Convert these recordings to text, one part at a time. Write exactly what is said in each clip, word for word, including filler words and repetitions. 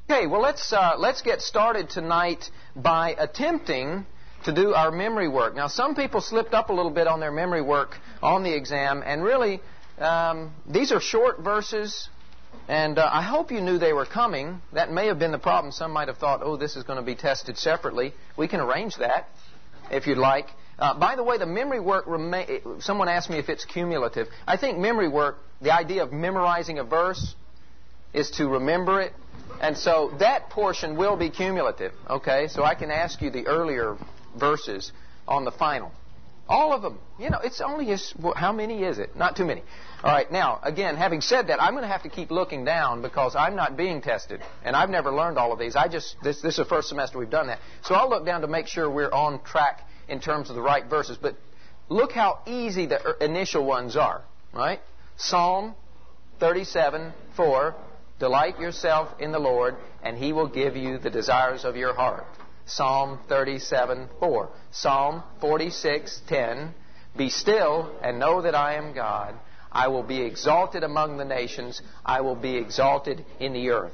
Okay, well, let's uh, let's get started tonight by attempting to do our memory work. Now, some people slipped up a little bit on their memory work on the exam, and really, um, these are short verses, and uh, I hope you knew they were coming. That may have been the problem. Some might have thought, oh, this is going to be tested separately. We can arrange that if you'd like. Uh, by the way, the memory work, rema- someone asked me if it's cumulative. I think memory work, the idea of memorizing a verse is to remember it. And so that portion will be cumulative, okay? So I can ask you the earlier verses on the final. All of them. You know, it's only, a, how many is it? Not too many. All right, now, again, having said that, I'm going to have to keep looking down because I'm not being tested. And I've never learned all of these. I just, this, this is the first semester we've done that. So I'll look down to make sure we're on track in terms of the right verses. But look how easy the initial ones are, right? Psalm thirty-seven, four. Delight yourself in the Lord, and He will give you the desires of your heart. Psalm thirty-seven, four. Psalm forty-six, ten. Be still and know that I am God. I will be exalted among the nations. I will be exalted in the earth.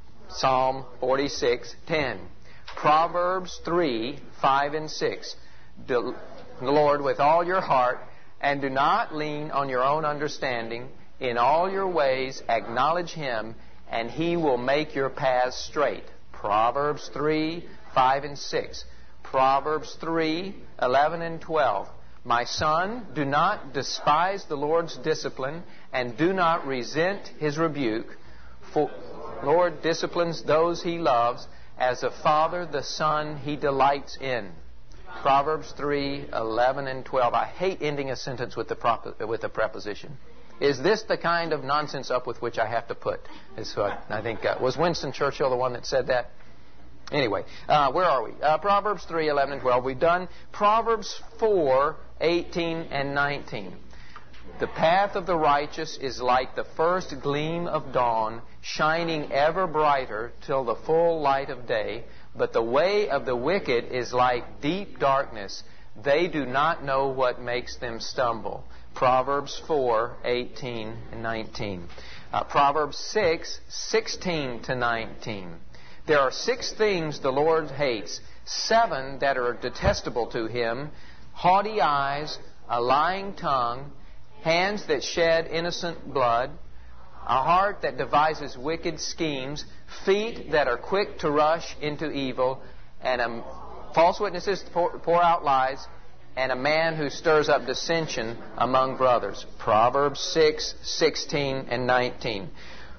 Psalm forty-six, ten. Proverbs three, five and six. The Lord with all your heart, and do not lean on your own understanding. In all your ways acknowledge Him, and He will make your paths straight. Proverbs three, five and six. Proverbs three, eleven and twelve. My son, do not despise the Lord's discipline, and do not resent His rebuke. For the Lord disciplines those He loves, as a father the son He delights in. Proverbs three, eleven and twelve. I hate ending a sentence with the prop- with a preposition. Is this the kind of nonsense up with which I have to put? Is what I think. Uh, was Winston Churchill the one that said that? Anyway, uh, where are we? Uh, Proverbs three, eleven, and twelve. We've done Proverbs four, eighteen, and nineteen. The path of the righteous is like the first gleam of dawn, shining ever brighter till the full light of day. But the way of the wicked is like deep darkness. They do not know what makes them stumble. Proverbs four, eighteen and nineteen. Uh, Proverbs six, sixteen to nineteen. There are six things the Lord hates, seven that are detestable to Him: haughty eyes, a lying tongue, hands that shed innocent blood, a heart that devises wicked schemes, feet that are quick to rush into evil, and a, false witnesses pour, pour out lies, and a man who stirs up dissension among brothers. Proverbs six, sixteen, and nineteen.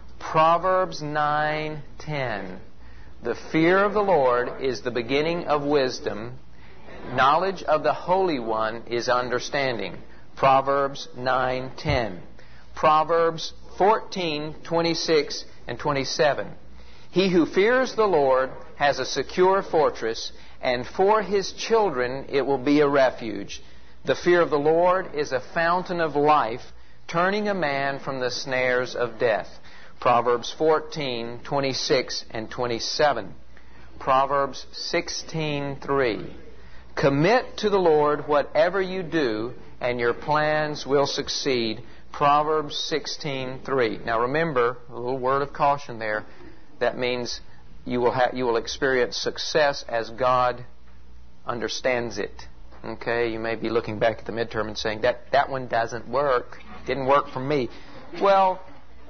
Proverbs nine, ten. The fear of the Lord is the beginning of wisdom. Knowledge of the Holy One is understanding. Proverbs nine, ten. Proverbs fourteen, twenty-six, and twenty-seven. He who fears the Lord has a secure fortress, and for his children it will be a refuge. The fear of the Lord is a fountain of life, turning a man from the snares of death. Proverbs fourteen, twenty-six, and twenty-seven. Proverbs sixteen, three. Commit to the Lord whatever you do, and your plans will succeed. Proverbs sixteen, three. Now remember, a little word of caution there. That means you will ha- you will experience success as God understands it. Okay, you may be looking back at the midterm and saying, that, that one doesn't work. Didn't work for me. Well,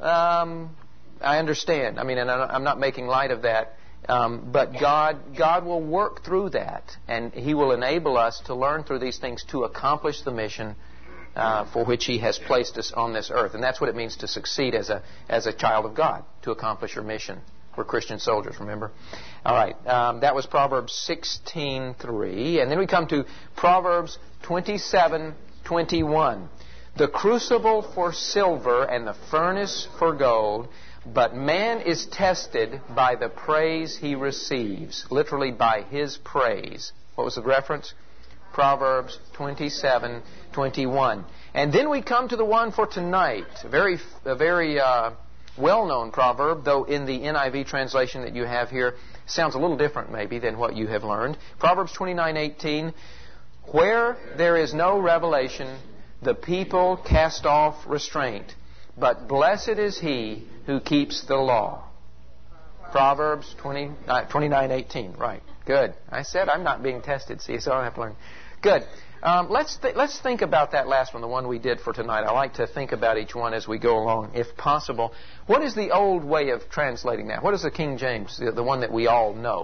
um, I understand. I mean, and I'm not making light of that. Um, but God, God will work through that, and He will enable us to learn through these things to accomplish the mission uh, for which He has placed us on this earth. And that's what it means to succeed as a as a child of God, to accomplish your mission. We're Christian soldiers, remember? All right, um, that was Proverbs sixteen, three. And then we come to Proverbs twenty-seven, twenty-one. The crucible for silver and the furnace for gold, but man is tested by the praise he receives. Literally, by his praise. What was the reference? Proverbs twenty-seven, twenty-one. And then we come to the one for tonight. A very, a very uh, well-known proverb, though in the N I V translation that you have here, sounds a little different maybe than what you have learned. Proverbs twenty-nine, eighteen. Where there is no revelation, the people cast off restraint, but blessed is he who keeps the law. Proverbs twenty, uh, twenty-nine eighteen. Right. Good. I said I'm not being tested, see, so I don't have to learn. Good. Um, let's th- let's think about that last one, the one we did for tonight. I like to think about each one as we go along, if possible. What is the old way of translating that? What is the King James, the, the one that we all know?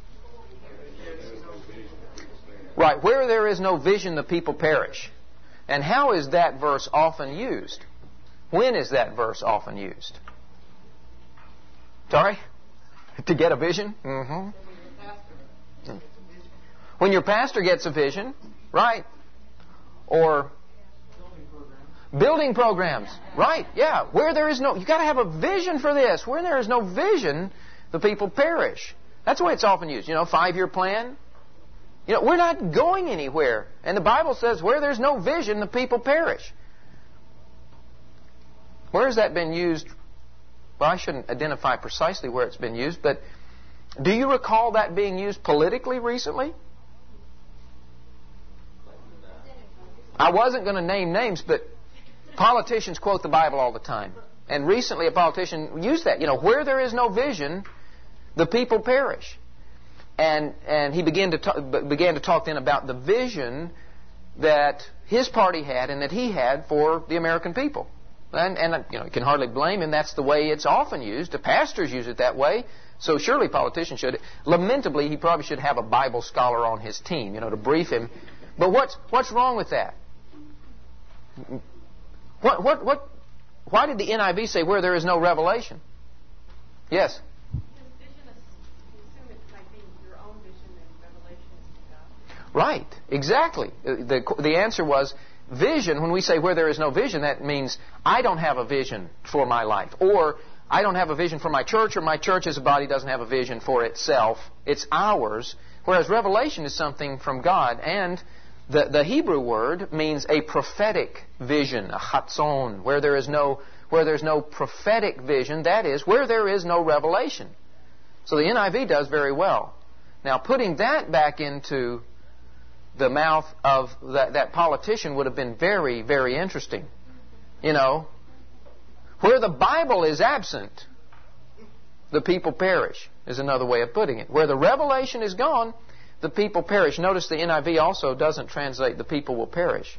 Right. Where there is no vision, the people perish. And how is that verse often used? When is that verse often used? Sorry? To get a vision? Mm-hmm. When your pastor gets a vision, right? Or building programs, right? Yeah. Where there is no, you got to have a vision for this. Where there is no vision, the people perish. That's the way it's often used. You know, five-year plan. You know, we're not going anywhere. And the Bible says where there's no vision, the people perish. Where has that been used? Well, I shouldn't identify precisely where it's been used, but do you recall that being used politically recently? I wasn't going to name names, but politicians quote the Bible all the time. And recently a politician used that. You know, where there is no vision, the people perish. And and he began to talk, began to talk then about the vision that his party had and that he had for the American people. And, and you know, you can hardly blame him. That's the way it's often used. The pastors use it that way. So surely politicians should. Lamentably, he probably should have a Bible scholar on his team, you know, to brief him. But what's what's wrong with that? What what what? Why did the N I V say where there is no revelation? Yes. Right. Exactly. The the answer was vision. When we say where there is no vision, that means I don't have a vision for my life, or I don't have a vision for my church, or my church as a body doesn't have a vision for itself. It's ours. Whereas revelation is something from God, and the the Hebrew word means a prophetic vision, a chatzon. Where there is no where there's no prophetic vision, that is where there is no revelation. So the N I V does very well. Now putting that back into the mouth of that, that politician would have been very, very interesting. You know, where the Bible is absent, the people perish, is another way of putting it. Where the revelation is gone, the people perish. Notice the N I V also doesn't translate the people will perish.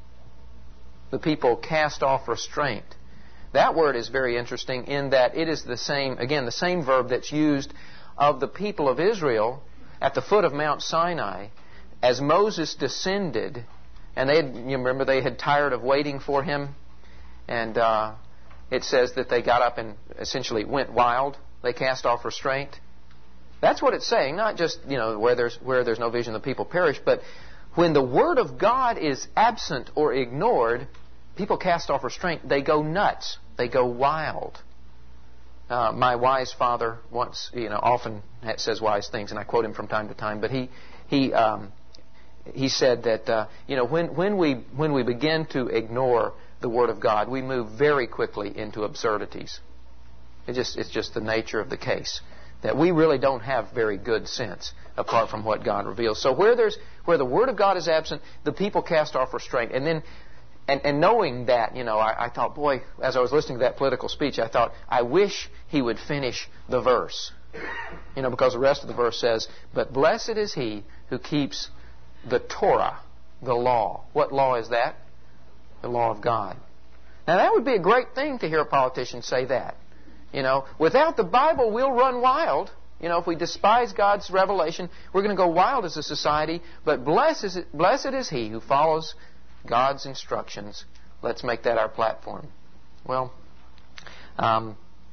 The people cast off restraint. That word is very interesting in that it is the same, again, the same verb that's used of the people of Israel at the foot of Mount Sinai. As Moses descended, and they had, you remember they had tired of waiting for him, and uh, it says that they got up and essentially went wild. They cast off restraint. That's what it's saying. Not just, you know, where there's where there's no vision, the people perish, but when the Word of God is absent or ignored, people cast off restraint. They go nuts. They go wild. Uh, my wise father once, you know, often says wise things, and I quote him from time to time. But he he. Um, He said that uh, you know when when we when we begin to ignore the Word of God, we move very quickly into absurdities. It just it's just the nature of the case that we really don't have very good sense apart from what God reveals. So where there's where the Word of God is absent, the people cast off restraint. And then and, and knowing that, you know, I, I thought, boy, as I was listening to that political speech, I thought, I wish he would finish the verse. You know, because the rest of the verse says, "But blessed is he who keeps the Torah," the law. What law is that? The law of God. Now that would be a great thing to hear a politician say that. You know, without the Bible, we'll run wild. You know, if we despise God's revelation, we're going to go wild as a society. But blessed is, blessed is he who follows God's instructions. Let's make that our platform. Well, um,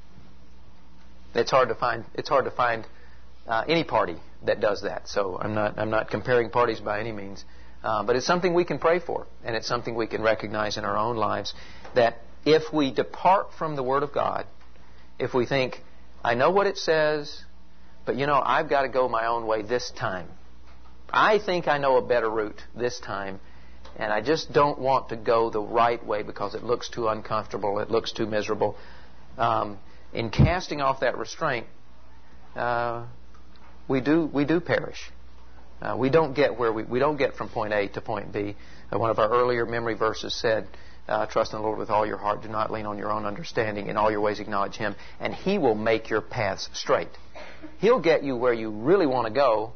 it's hard to find. It's hard to find uh, any party that does that. So I'm not I'm not comparing parties by any means. Uh, but it's something we can pray for, and it's something we can recognize in our own lives, that if we depart from the Word of God, if we think, I know what it says, but you know, I've got to go my own way this time. I think I know a better route this time, and I just don't want to go the right way because it looks too uncomfortable, it looks too miserable. Um, in casting off that restraint, uh, we do we do perish. Uh, we don't get where we we don't get from point A to point B. one of our earlier memory verses said, uh, trust in the Lord with all your heart. Do not lean on your own understanding. In all your ways acknowledge Him, and He will make your paths straight. He'll get you where you really want to go,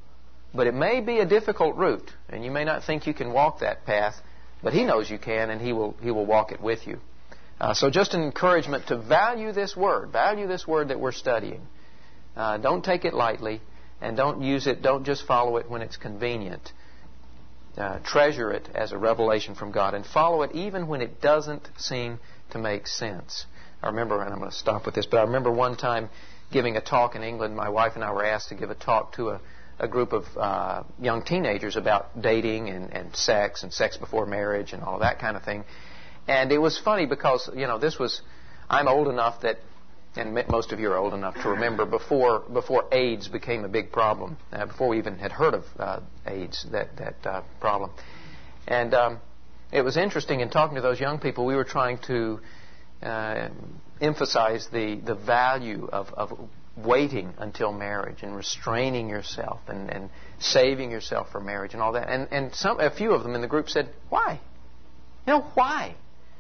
but it may be a difficult route, and you may not think you can walk that path, but He knows you can, and He will, He will walk it with you. Uh, so just an encouragement to value this Word. Value this Word that we're studying. Uh, don't take it lightly, and don't use it, don't just follow it when it's convenient. Uh, treasure it as a revelation from God, and follow it even when it doesn't seem to make sense. I remember, and I'm going to stop with this, but I remember one time giving a talk in England. My wife and I were asked to give a talk to a, a group of uh, young teenagers about dating and, and sex and sex before marriage and all that kind of thing. And it was funny because, you know, this was, I'm old enough that, and most of you are old enough to remember before before AIDS became a big problem, uh, before we even had heard of uh, AIDS, that, that uh, problem. And um, it was interesting in talking to those young people, we were trying to uh, emphasize the, the value of, of waiting until marriage and restraining yourself and, and saving yourself for marriage and all that. And, and some, a few of them in the group said, why? You know, why?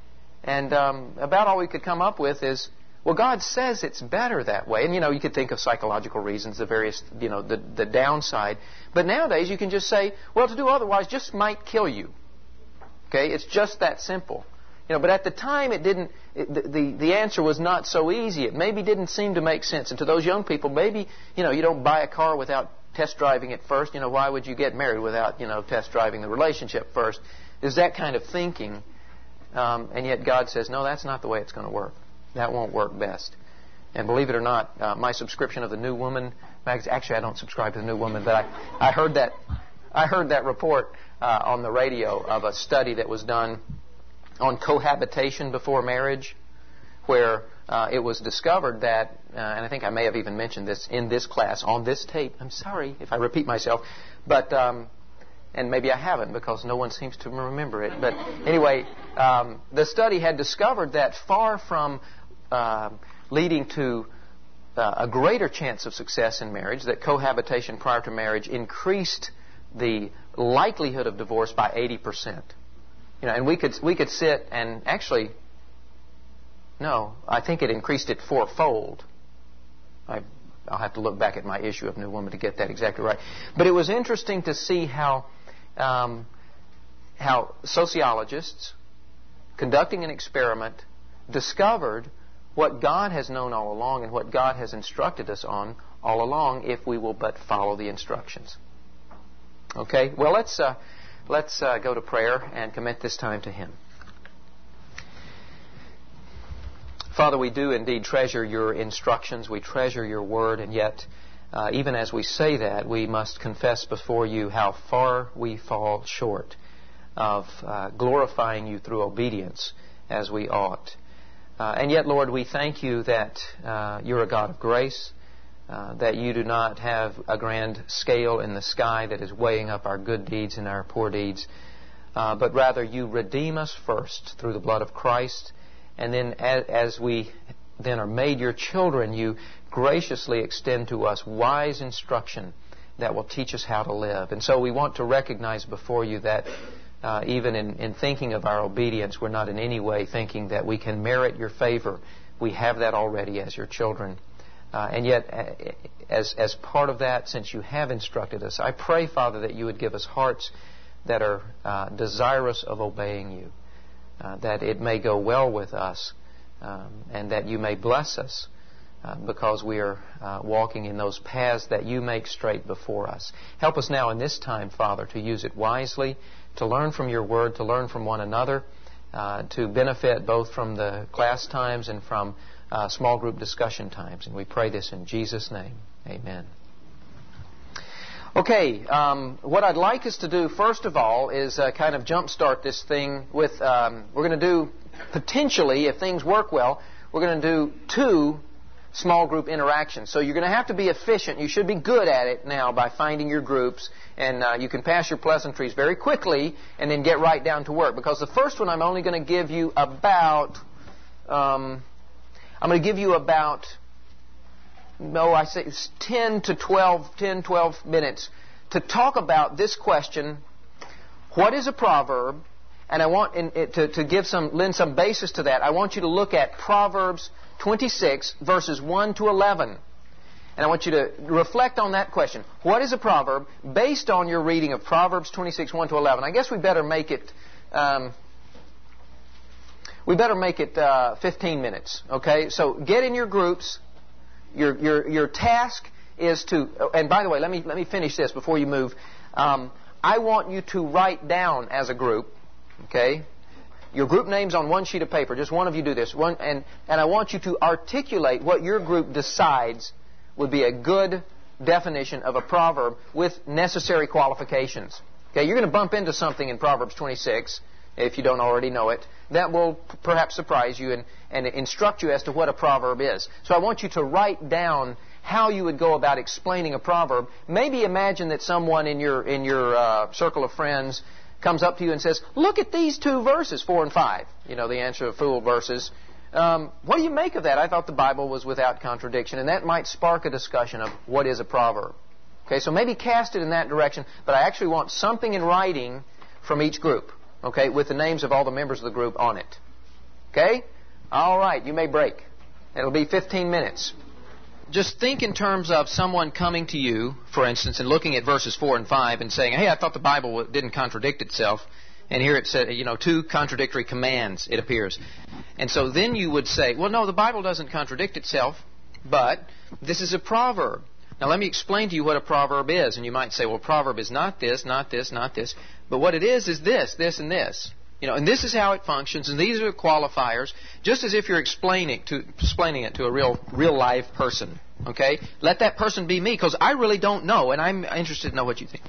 And um, about all we could come up with is, well, God says it's better that way. And, you know, you could think of psychological reasons, the various, you know, the, the downside. But nowadays you can just say, well, to do otherwise just might kill you. Okay? It's just that simple. You know, but at the time it didn't, it, the, the, the answer was not so easy. It maybe didn't seem to make sense. And to those young people, maybe, you know, you don't buy a car without test driving it first. You know, why would you get married without, you know, test driving the relationship first? There's that kind of thinking. Um, and yet God says, no, that's not the way it's going to work. That won't work best. And believe it or not, uh, my subscription of the New Woman magazine, actually I don't subscribe to the New Woman, but I, I heard that I heard that report uh, on the radio of a study that was done on cohabitation before marriage, where uh, it was discovered that, uh, and I think I may have even mentioned this in this class, on this tape. I'm sorry if I repeat myself, but um, and maybe I haven't because no one seems to remember it. But anyway, um, the study had discovered that far from uh, leading to uh, a greater chance of success in marriage, that cohabitation prior to marriage increased the likelihood of divorce by eighty percent. You know, and we could we could sit and actually, no, I think it increased it fourfold. I, I'll have to look back at my issue of New Woman to get that exactly right. But it was interesting to see how um, how sociologists, conducting an experiment, discovered what God has known all along and what God has instructed us on all along if we will but follow the instructions. Okay? Well, let's... Uh, Let's uh, go to prayer and commit this time to Him. Father, we do indeed treasure Your instructions. We treasure Your Word, and yet, uh, even as we say that, we must confess before You how far we fall short of uh, glorifying You through obedience as we ought. Uh, and yet, Lord, we thank You that uh, You're a God of grace, Uh, that You do not have a grand scale in the sky that is weighing up our good deeds and our poor deeds, uh, but rather You redeem us first through the blood of Christ, and then as, as we then are made Your children, You graciously extend to us wise instruction that will teach us how to live. And so we want to recognize before You that uh, even in, in thinking of our obedience, we're not in any way thinking that we can merit Your favor. We have that already as Your children. Uh, and yet, as as part of that, since You have instructed us, I pray, Father, that You would give us hearts that are uh, desirous of obeying You, uh, that it may go well with us, um, and that You may bless us uh, because we are uh, walking in those paths that You make straight before us. Help us now in this time, Father, to use it wisely, to learn from Your Word, to learn from one another, uh, to benefit both from the class times and from Uh, small group discussion times. And we pray this in Jesus' name. Amen. Okay, um, what I'd like us to do, first of all, is uh, kind of jumpstart this thing with, um, we're going to do, potentially, if things work well, we're going to do two small group interactions. So you're going to have to be efficient. You should be good at it now by finding your groups. And uh, you can pass your pleasantries very quickly and then get right down to work. Because the first one I'm only going to give you about... Um, I'm going to give you about, no, I say it's ten to twelve, ten, twelve minutes to talk about this question: what is a proverb? And I want in, it, to, to give some, lend some basis to that, I want you to look at Proverbs twenty-six, verses one to eleven. And I want you to reflect on that question. What is a proverb? Based on your reading of Proverbs twenty-six, one to eleven. I guess we better make it... Um, we better make it uh, fifteen minutes, okay? So get in your groups. Your your your task is to... And by the way, let me let me finish this before you move. Um, I want you to write down as a group, okay? Your group name's on one sheet of paper. Just one of you do this. One, and, and I want you to articulate what your group decides would be a good definition of a proverb with necessary qualifications. Okay, you're going to bump into something in Proverbs twenty-six, if you don't already know it, that will p- perhaps surprise you and, and instruct you as to what a proverb is. So I want you to write down how you would go about explaining a proverb. Maybe imagine that someone in your in your uh, circle of friends comes up to you and says, "Look at these two verses, four and five. You know, the answer to fool verses. Um, what do you make of that? I thought the Bible was without contradiction." And that might spark a discussion of what is a proverb. Okay, so maybe cast it in that direction, but I actually want something in writing from each group, okay, with the names of all the members of the group on it. Okay? All right, you may break. It'll be fifteen minutes. Just think in terms of someone coming to you, for instance, and looking at verses four and five and saying, "Hey, I thought the Bible didn't contradict itself." And here it said, you know, two contradictory commands, it appears. And so then you would say, well, no, the Bible doesn't contradict itself, but this is a proverb. Now, let me explain to you what a proverb is. And you might say, well, a proverb is not this, not this, not this. But what it is is this, this, and this. You know, and this is how it functions, and these are the qualifiers, just as if you're explaining, to, explaining it to a real, real live person. Okay? Let that person be me, because I really don't know, and I'm interested to know what you think.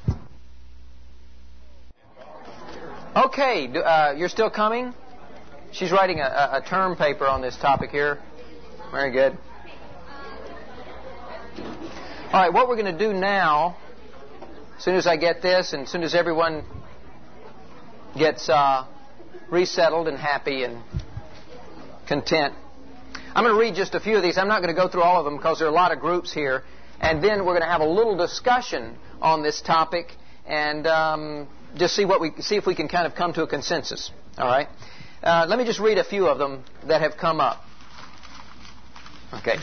Okay, uh, you're still coming? She's writing a, a term paper on this topic here. Very good. All right, what we're going to do now, as soon as I get this, and as soon as everyone gets uh, resettled and happy and content, I'm going to read just a few of these. I'm not going to go through all of them because there are a lot of groups here. And then we're going to have a little discussion on this topic and um, just see what we see if we can kind of come to a consensus. All right. Uh, let me just read a few of them that have come up. Okay.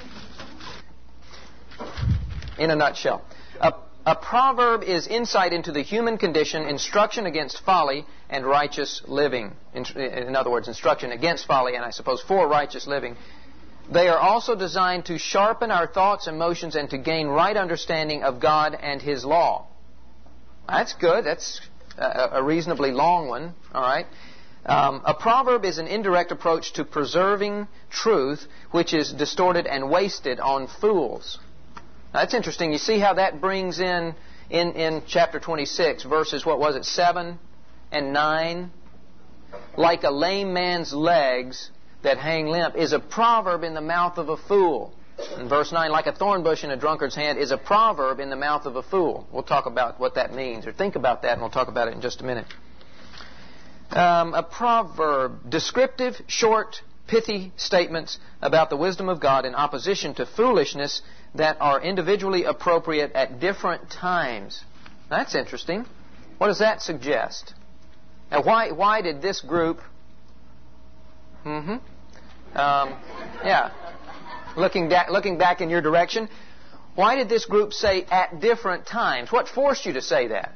In a nutshell, a, a proverb is insight into the human condition, instruction against folly, and righteous living. In, in other words, instruction against folly, and I suppose for righteous living. They are also designed to sharpen our thoughts, emotions, and to gain right understanding of God and His law. That's good. That's a, a reasonably long one. All right. Um, a proverb is an indirect approach to preserving truth, which is distorted and wasted on fools. Now, that's interesting. You see how that brings in, in, in chapter twenty-six, verses, what was it, seven and nine? Like a lame man's legs that hang limp is a proverb in the mouth of a fool. In verse nine, like a thorn bush in a drunkard's hand is a proverb in the mouth of a fool. We'll talk about what that means, or think about that, and we'll talk about it in just a minute. Um, a proverb, descriptive, short, pithy statements about the wisdom of God in opposition to foolishness that are individually appropriate at different times. That's interesting. What does that suggest? Now, why why did this group... Mm-hmm. Um, yeah. Looking, da- looking back in your direction, why did this group say at different times? What forced you to say that?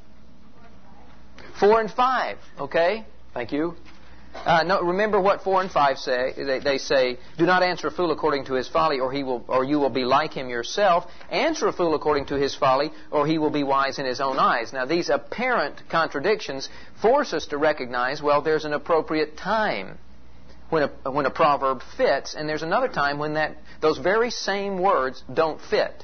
Four and five. Okay. Thank you. Uh, no, remember what four and five say. They, they say, "Do not answer a fool according to his folly, or he will, or you will be like him yourself. Answer a fool according to his folly, or he will be wise in his own eyes." Now, these apparent contradictions force us to recognize, well, there's an appropriate time when a when a proverb fits, and there's another time when that those very same words don't fit.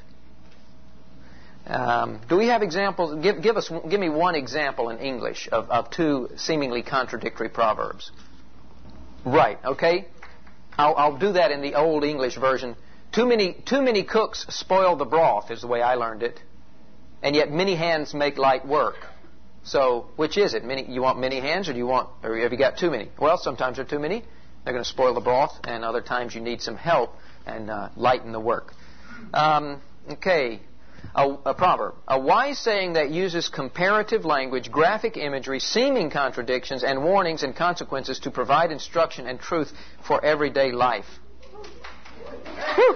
Um, do we have examples? Give, give us, give me one example in English of, of two seemingly contradictory proverbs. Right. Okay. I'll, I'll do that in the old English version. Too many, too many cooks spoil the broth is the way I learned it, and yet many hands make light work. So, which is it? Many, you want many hands, or do you want, or have you got too many? Well, sometimes there are too many. They're going to spoil the broth, and other times you need some help and uh, lighten the work. Um, okay. A, a proverb. A wise saying that uses comparative language, graphic imagery, seeming contradictions, and warnings and consequences to provide instruction and truth for everyday life. Whew.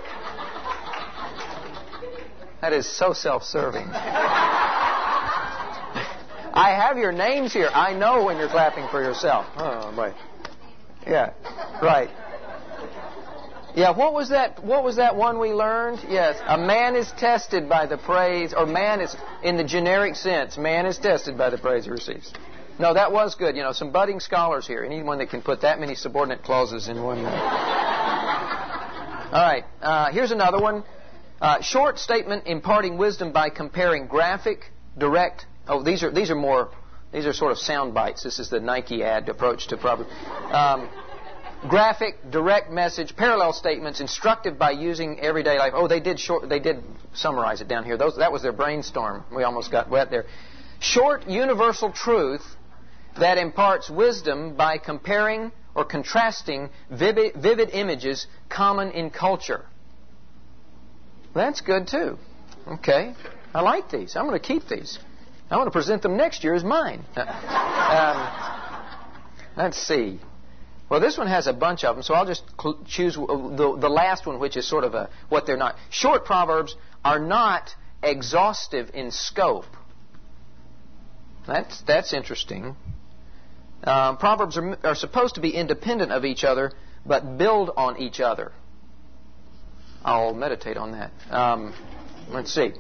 That is so self-serving. I have your names here. I know when you're clapping for yourself. Oh, boy. Yeah, right. Yeah, what was that? What was that one we learned? Yes, a man is tested by the praise, or man is, in the generic sense, man is tested by the praise he receives. No, that was good. You know, some budding scholars here. Anyone that can put that many subordinate clauses in one. All right, uh, here's another one. Uh, short statement imparting wisdom by comparing graphic, direct. Oh, these are these are more. These are sort of sound bites. This is the Nike ad approach to Proverbs. Um, graphic, direct message, parallel statements, instructive by using everyday life. Oh, they did short. They did summarize it down here. Those that was their brainstorm. We almost got wet there. Short, universal truth that imparts wisdom by comparing or contrasting vivid, vivid images common in culture. That's good too. Okay, I like these. I'm going to keep these. I want to present them next year as mine. um, let's see. Well, this one has a bunch of them, so I'll just cl- choose the, the last one, which is sort of a what they're not. Short proverbs are not exhaustive in scope. That's that's interesting. Um, proverbs are, are supposed to be independent of each other, but build on each other. I'll meditate on that. Um, let's see.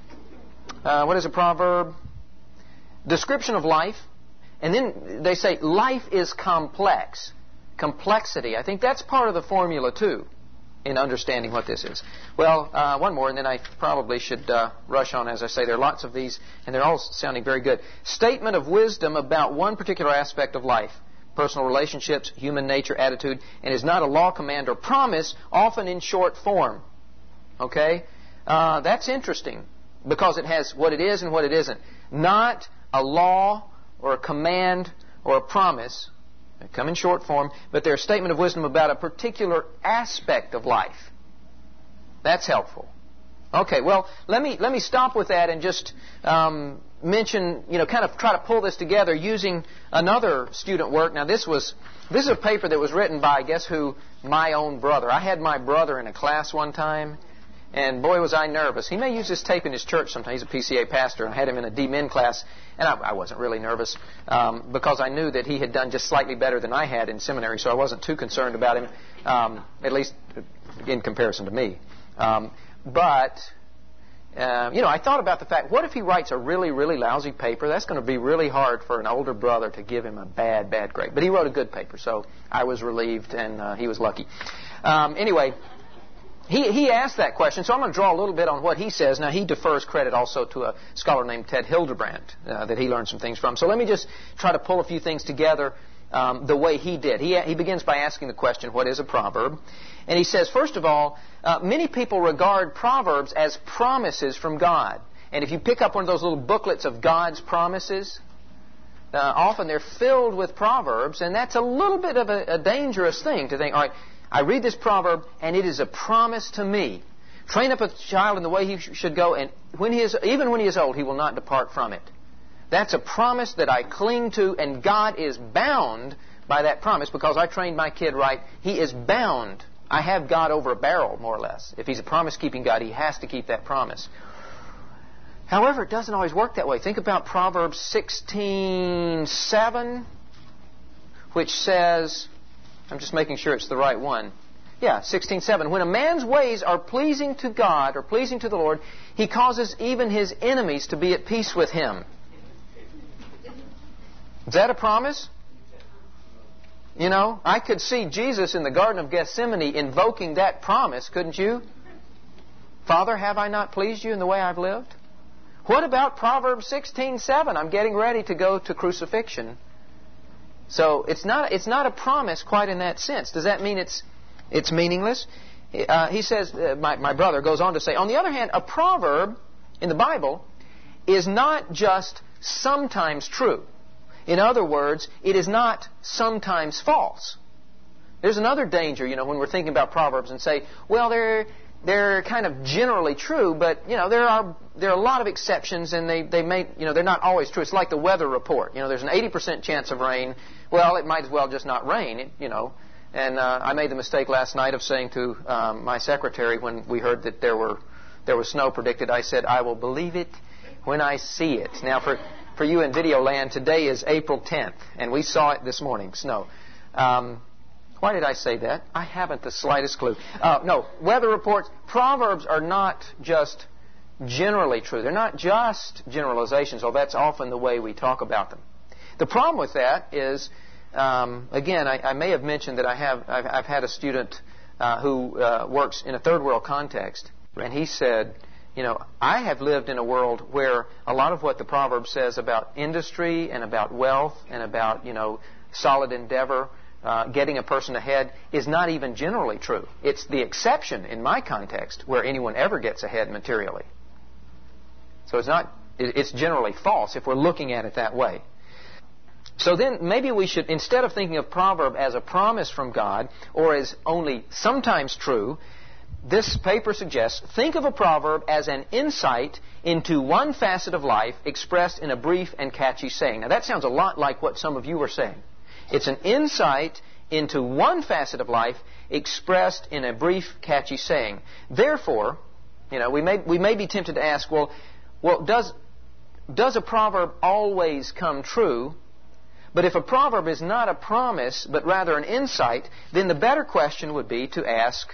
Uh, what is a proverb? Description of life. And then they say life is complex. Complexity. I think that's part of the formula, too, in understanding what this is. Well, uh, one more, and then I probably should uh, rush on. As I say, there are lots of these, and they're all sounding very good. Statement of wisdom about one particular aspect of life. Personal relationships, human nature, attitude, and is not a law, command, or promise, often in short form. Okay? Uh, that's interesting, because it has what it is and what it isn't. Not a law or a command or a promise. They come in short form, but they're a statement of wisdom about a particular aspect of life. That's helpful. Okay, well, let me let me stop with that and just um, mention, you know, kind of try to pull this together using another student work. Now, this was this is a paper that was written by, guess who? My own brother. I had my brother in a class one time, and boy, was I nervous. He may use this tape in his church sometime. He's a P C A pastor, and I had him in a D-Min class, and I, I wasn't really nervous um, because I knew that he had done just slightly better than I had in seminary, so I wasn't too concerned about him, um, at least in comparison to me. Um, but, uh, you know, I thought about the fact, what if he writes a really, really lousy paper? That's going to be really hard for an older brother to give him a bad, bad grade. But he wrote a good paper, so I was relieved, and uh, he was lucky. Um, anyway... He, he asked that question, so I'm going to draw a little bit on what he says. Now, he defers credit also to a scholar named Ted Hildebrand uh, that he learned some things from. So let me just try to pull a few things together um, the way he did. He, he begins by asking the question, what is a proverb? And he says, first of all, uh, many people regard proverbs as promises from God. And if you pick up one of those little booklets of God's promises, uh, often they're filled with proverbs, and that's a little bit of a, a dangerous thing to think, all right, I read this proverb, and it is a promise to me. Train up a child in the way he sh- should go, and when he is, even when he is old, he will not depart from it. That's a promise that I cling to, and God is bound by that promise because I trained my kid right. He is bound. I have God over a barrel, more or less. If he's a promise-keeping God, he has to keep that promise. However, it doesn't always work that way. Think about Proverbs sixteen seven, which says... I'm just making sure it's the right one. Yeah, sixteen seven. When a man's ways are pleasing to God or pleasing to the Lord, he causes even his enemies to be at peace with him. Is that a promise? You know, I could see Jesus in the Garden of Gethsemane invoking that promise, couldn't you? Father, have I not pleased you in the way I've lived? What about Proverbs sixteen seven? I'm getting ready to go to crucifixion. So it's not it's not a promise quite in that sense. Does that mean it's it's meaningless? Uh, he says, uh, my, my brother goes on to say, on the other hand, a proverb in the Bible is not just sometimes true. In other words, it is not sometimes false. There's another danger, you know, when we're thinking about proverbs and say, well, they're they're kind of generally true, but, you know, there are there are a lot of exceptions, and they, they may, you know, they're not always true. It's like the weather report. You know, there's an eighty percent chance of rain. Well, it might as well just not rain, it, you know. And uh, I made the mistake last night of saying to um, my secretary when we heard that there were there was snow predicted, I said, I will believe it when I see it. Now, for, for you in video land, today is April tenth, and we saw it this morning, snow. Um, why did I say that? I haven't the slightest clue. Uh, no, weather reports, Proverbs are not just generally true. They're not just generalizations, although that's often the way we talk about them. The problem with that is, um, again, I, I may have mentioned that I have, I've, I've had a student uh, who uh, works in a third world context, and he said, you know, I have lived in a world where a lot of what the proverb says about industry and about wealth and about, you know, solid endeavor, uh, getting a person ahead, is not even generally true. It's the exception in my context where anyone ever gets ahead materially. So it's not, it's generally false if we're looking at it that way. So then maybe we should, instead of thinking of proverb as a promise from God or as only sometimes true, this paper suggests, think of a proverb as an insight into one facet of life expressed in a brief and catchy saying. Now that sounds a lot like what some of you were saying. It's an insight into one facet of life expressed in a brief, catchy saying. Therefore, you know, we may we may be tempted to ask, well, well, does does a proverb always come true? But if a proverb is not a promise, but rather an insight, then the better question would be to ask,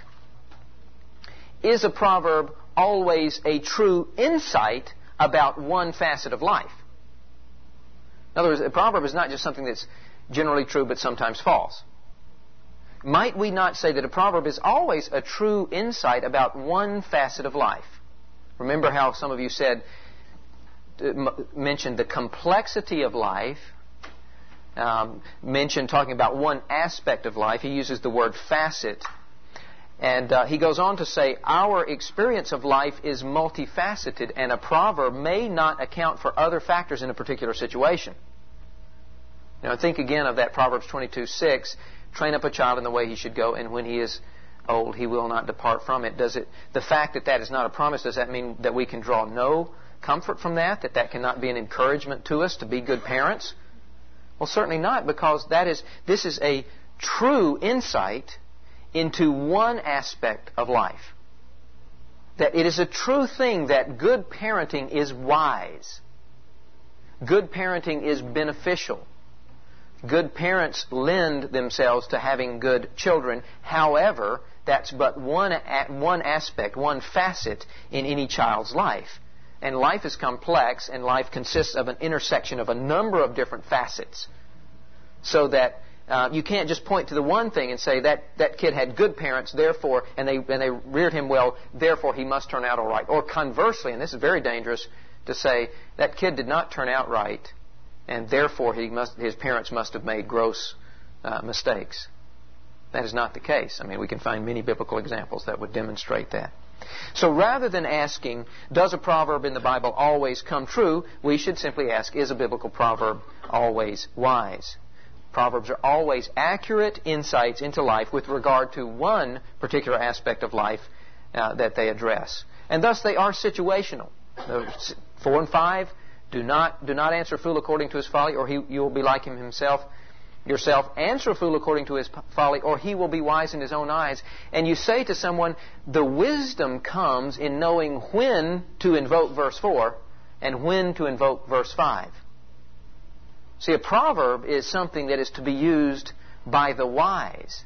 is a proverb always a true insight about one facet of life? In other words, a proverb is not just something that's generally true but sometimes false. Might we not say that a proverb is always a true insight about one facet of life? Remember how some of you said, mentioned the complexity of life, um, mentioned talking about one aspect of life. He uses the word facet. And uh, he goes on to say, our experience of life is multifaceted, and a proverb may not account for other factors in a particular situation. Now, think again of that Proverbs twenty-two six, train up a child in the way he should go, and when he is old, he will not depart from it. Does it? The fact that that is not a promise, does that mean that we can draw no comfort from that, that that cannot be an encouragement to us to be good parents? Well, certainly not, because that is this is a true insight into one aspect of life. That it is a true thing that good parenting is wise. Good parenting is beneficial. Good parents lend themselves to having good children. However, that's but one, one aspect, one facet in any child's life. And life is complex, and life consists of an intersection of a number of different facets. So that Uh, you can't just point to the one thing and say that that kid had good parents, therefore, and they and they reared him well, therefore he must turn out all right. Or conversely, and this is very dangerous, to say that kid did not turn out right, and therefore he must his parents must have made gross uh, mistakes. That is not the case. I mean, we can find many biblical examples that would demonstrate that. So rather than asking, does a proverb in the Bible always come true, we should simply ask, is a biblical proverb always wise? Proverbs are always accurate insights into life with regard to one particular aspect of life uh, that they address. And thus they are situational. Uh, four and five, do not do not answer a fool according to his folly, or he, you will be like him himself. Yourself, answer a fool according to his folly, or he will be wise in his own eyes. And you say to someone, the wisdom comes in knowing when to invoke verse four and when to invoke verse five. See, a proverb is something that is to be used by the wise.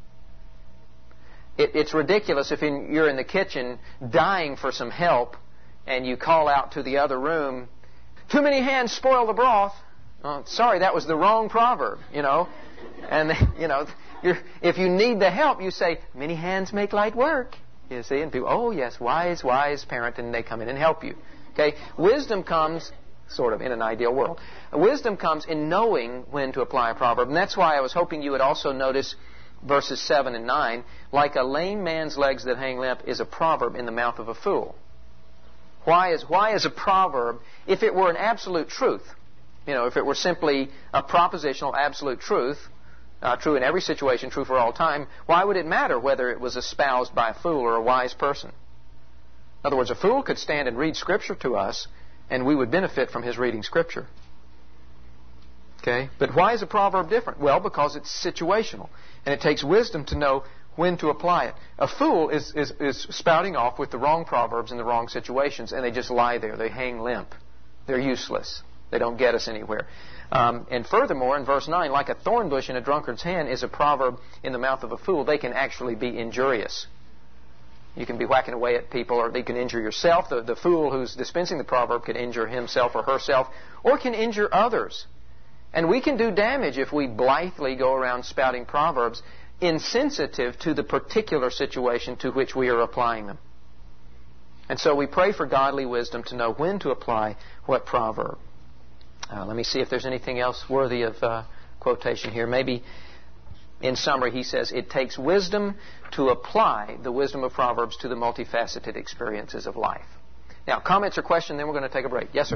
It, it's ridiculous if in, you're in the kitchen dying for some help and you call out to the other room, too many hands spoil the broth. Oh, sorry, that was the wrong proverb, you know. And, you know, you're, if you need the help, you say, many hands make light work. You see, and people, oh, yes, wise, wise parent, and they come in and help you. Okay, wisdom comes... sort of in an ideal world. Wisdom comes in knowing when to apply a proverb. And that's why I was hoping you would also notice verses seven and nine. Like a lame man's legs that hang limp is a proverb in the mouth of a fool. Why is, why is a proverb, if it were an absolute truth, you know, if it were simply a propositional absolute truth, uh, true in every situation, true for all time, why would it matter whether it was espoused by a fool or a wise person? In other words, a fool could stand and read Scripture to us, and we would benefit from his reading Scripture. Okay? But why is a proverb different? Well, because it's situational. And it takes wisdom to know when to apply it. A fool is, is, is spouting off with the wrong proverbs in the wrong situations, and they just lie there. They hang limp. They're useless. They don't get us anywhere. Um, and furthermore, in verse nine, like a thorn bush in a drunkard's hand is a proverb in the mouth of a fool. They can actually be injurious. You can be whacking away at people, or they can injure yourself. The, the fool who's dispensing the proverb can injure himself or herself, or can injure others. And we can do damage if we blithely go around spouting proverbs insensitive to the particular situation to which we are applying them. And so we pray for godly wisdom to know when to apply what proverb. Uh, let me see if there's anything else worthy of uh, quotation here. Maybe in summary he says, it takes wisdom to apply the wisdom of Proverbs to the multifaceted experiences of life. Now, comments or questions, then we're going to take a break. Yes, sir?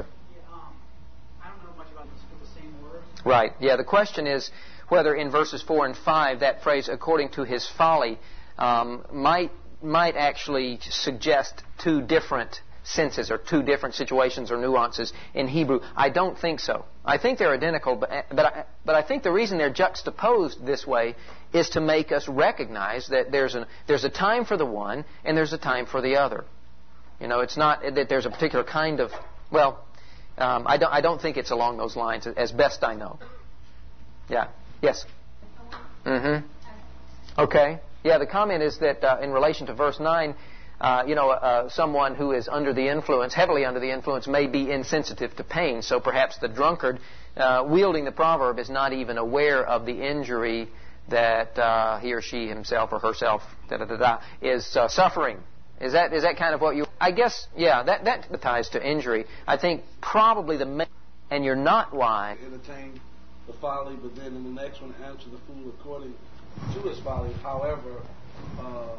Right. Yeah, the question is whether in verses four and five that phrase, according to his folly, um, might might actually suggest two different senses or two different situations or nuances in Hebrew. I don't think so. I think they're identical, but but I, but I think the reason they're juxtaposed this way is to make us recognize that there's an there's a time for the one and there's a time for the other. You know, it's not that there's a particular kind of, well, Um, I don't. I don't think it's along those lines, as best I know. Yeah. Yes. Mm-hmm. Okay. Yeah. The comment is that uh, in relation to verse nine, uh, you know, uh, someone who is under the influence, heavily under the influence, may be insensitive to pain. So perhaps the drunkard uh, wielding the proverb is not even aware of the injury that uh, he or she himself or herself da da da da is uh, suffering. Is that is that kind of what you... I guess, yeah, that, that ties to injury. I think probably the main... And you're not wise. Entertain the folly, but then in the next one, answer the fool according to his folly. However, uh,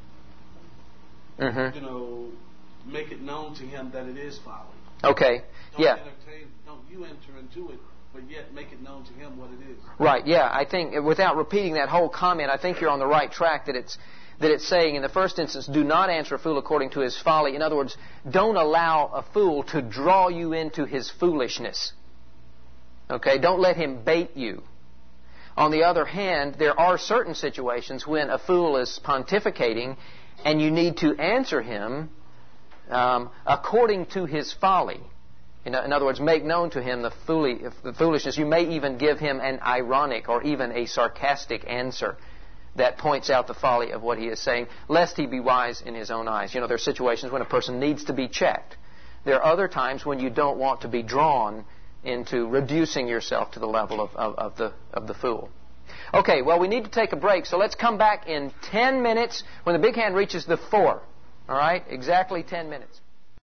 mm-hmm. you know, make it known to him that it is folly. Okay, don't yeah. Entertain, don't you enter into it, but yet make it known to him what it is. Right, yeah. I think, without repeating that whole comment, I think you're on the right track that it's... that it's saying in the first instance, do not answer a fool according to his folly. In other words, don't allow a fool to draw you into his foolishness. Okay? Don't let him bait you. On the other hand, there are certain situations when a fool is pontificating and you need to answer him um, according to his folly. In, in other words, make known to him the, fooli- the foolishness. You may even give him an ironic or even a sarcastic answer that points out the folly of what he is saying, lest he be wise in his own eyes. You know, there are situations when a person needs to be checked. There are other times when you don't want to be drawn into reducing yourself to the level of, of, of the of the fool. Okay, well, we need to take a break, so let's come back in ten minutes when the big hand reaches the four. All right? Exactly ten minutes.